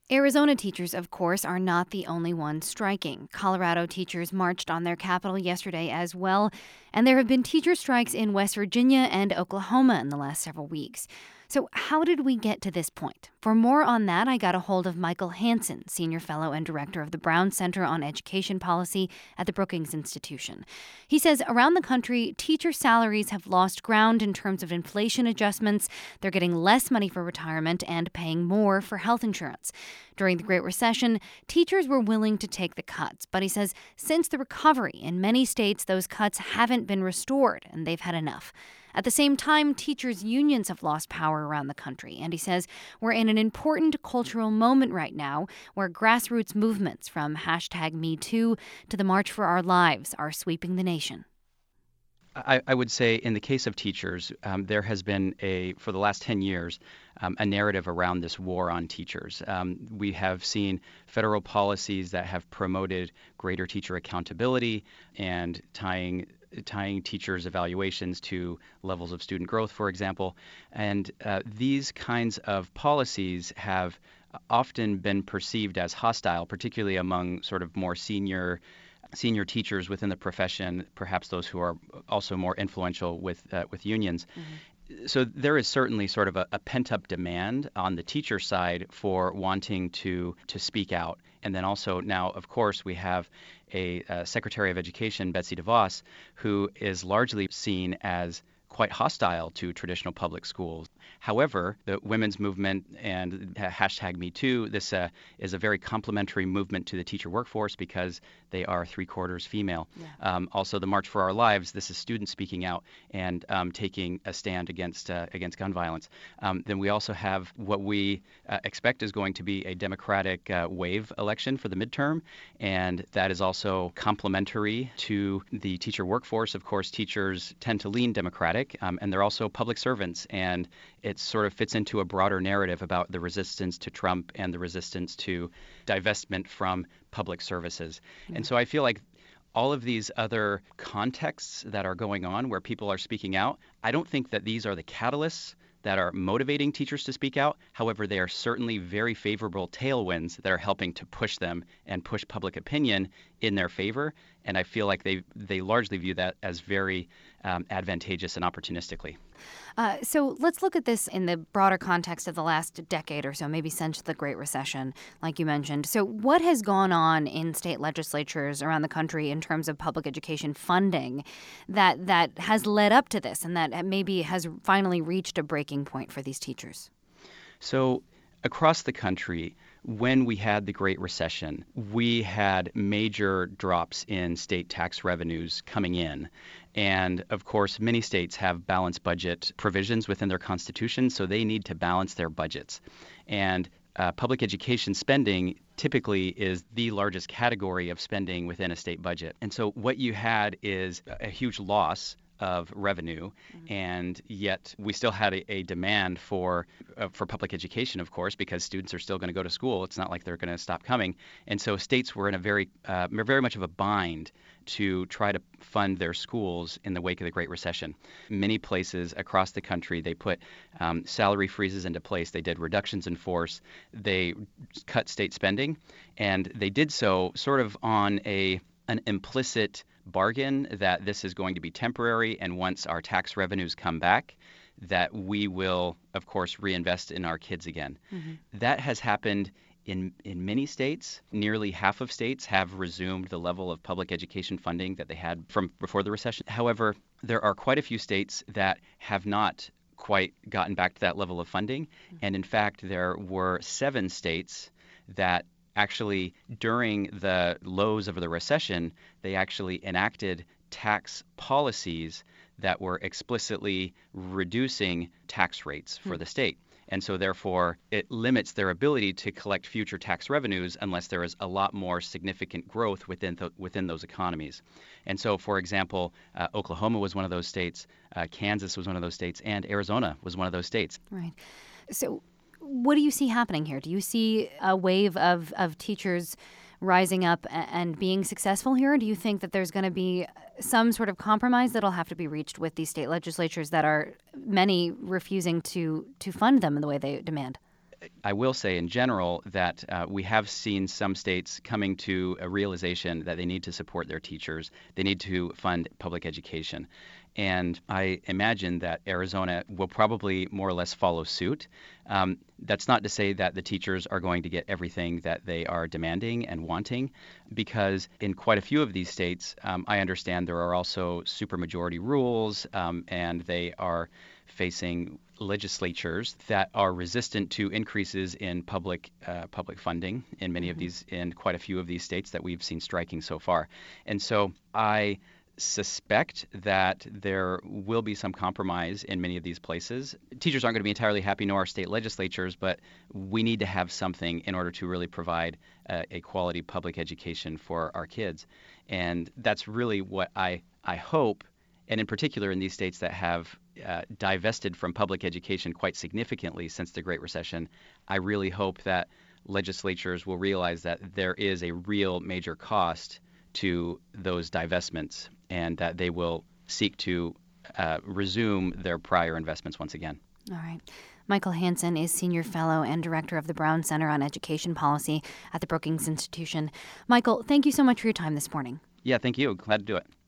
Arizona teachers, of course, are not the only ones striking. Colorado teachers marched on their capital yesterday as well, and there have been teacher strikes in West Virginia and Oklahoma in the last several weeks. So how did we get to this point? For more on that, I got a hold of Michael Hansen, Senior Fellow and Director of the Brown Center on Education Policy at the Brookings Institution. He says around the country, teacher salaries have lost ground in terms of inflation adjustments. They're getting less money for retirement and paying more for health insurance. During the Great Recession, teachers were willing to take the cuts, but he says since the recovery, in many states, those cuts haven't been restored, and they've had enough. At the same time, teachers' unions have lost power around the country, and he says we're in an important cultural moment right now where grassroots movements from #MeToo to the March for Our Lives are sweeping the nation. I would say in the case of teachers, there has been for the last 10 years, a narrative around this war on teachers. We have seen federal policies that have promoted greater teacher accountability and tying teachers' evaluations to levels of student growth, for example. And these kinds of policies have often been perceived as hostile, particularly among sort of more senior teachers within the profession, perhaps those who are also more influential with unions. Mm-hmm. So there is certainly sort of a pent-up demand on the teacher side for wanting to speak out. And then also now, of course, we have a Secretary of Education, Betsy DeVos, who is largely seen as quite hostile to traditional public schools. However, the women's movement and #MeToo, this is a very complementary movement to the teacher workforce because they are 3/4 female. Yeah. Also, the March for Our Lives, this is students speaking out and taking a stand against gun violence. Then we also have what we expect is going to be a Democratic wave election for the midterm, and that is also complementary to the teacher workforce. Of course, teachers tend to lean Democratic. And they're also public servants, and it sort of fits into a broader narrative about the resistance to Trump and the resistance to divestment from public services. Mm-hmm. And so I feel like all of these other contexts that are going on where people are speaking out, I don't think that these are the catalysts that are motivating teachers to speak out. However, they are certainly very favorable tailwinds that are helping to push them and push public opinion in their favor. And I feel like they largely view that as very advantageous and opportunistically. So let's look at this in the broader context of the last decade or so, maybe since the Great Recession, like you mentioned. So what has gone on in state legislatures around the country in terms of public education funding that has led up to this and that maybe has finally reached a breaking point for these teachers? So across the country, when we had the Great Recession, we had major drops in state tax revenues coming in. And of course, many states have balanced budget provisions within their constitution, so they need to balance their budgets. And public education spending typically is the largest category of spending within a state budget. And so what you had is a huge loss of revenue, and yet we still had a demand for public education, of course, because students are still going to go to school. It's not like they're going to stop coming. And so states were in a very much of a bind to try to fund their schools in the wake of the Great Recession. Many places across the country, they put salary freezes into place. They did reductions in force. They cut state spending, and they did so sort of on an implicit bargain that this is going to be temporary, and once our tax revenues come back, that we will, of course, reinvest in our kids again. Mm-hmm. That has happened in many states. Nearly half of states have resumed the level of public education funding that they had from before the recession. However, there are quite a few states that have not quite gotten back to that level of funding. Mm-hmm. And in fact, there were 7 states that actually, during the lows of the recession, they actually enacted tax policies that were explicitly reducing tax rates for the state. And so therefore, it limits their ability to collect future tax revenues unless there is a lot more significant growth within those economies. And so, for example, Oklahoma was one of those states, Kansas was one of those states, and Arizona was one of those states. Right. So what do you see happening here? Do you see a wave of teachers rising up and being successful here? Or do you think that there's going to be some sort of compromise that'll have to be reached with these state legislatures that are many refusing to fund them in the way they demand? I will say in general that we have seen some states coming to a realization that they need to support their teachers. They need to fund public education. And I imagine that Arizona will probably more or less follow suit. That's not to say that the teachers are going to get everything that they are demanding and wanting, because in quite a few of these states, I understand there are also supermajority rules, and they are facing legislatures that are resistant to increases in public funding in many of these, in quite a few of these states that we've seen striking so far. And so I suspect that there will be some compromise in many of these places. Teachers aren't going to be entirely happy, nor are state legislatures, but we need to have something in order to really provide a quality public education for our kids. And that's really what I hope, and in particular in these states that have divested from public education quite significantly since the Great Recession, I really hope that legislatures will realize that there is a real major cost to those divestments and that they will seek to resume their prior investments once again. All right. Michael Hansen is Senior Fellow and Director of the Brown Center on Education Policy at the Brookings Institution. Michael, thank you so much for your time this morning. Yeah, thank you. Glad to do it.